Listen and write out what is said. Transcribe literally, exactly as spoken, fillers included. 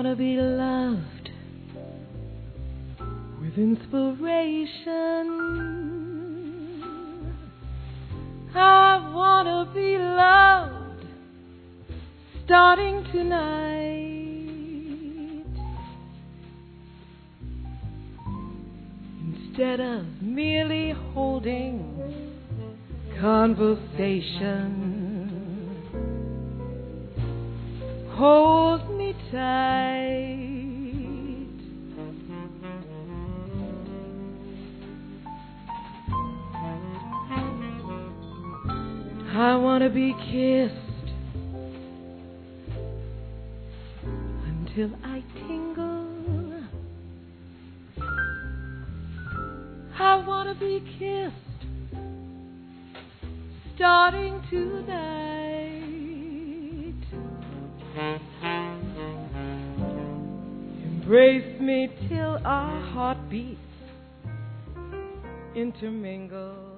want to be loved with inspiration. I want to be loved starting tonight. Instead of merely holding conversation, hold me tight. I want to be kissed until I tingle. I want to be kissed starting tonight. Embrace me till our heartbeats intermingle.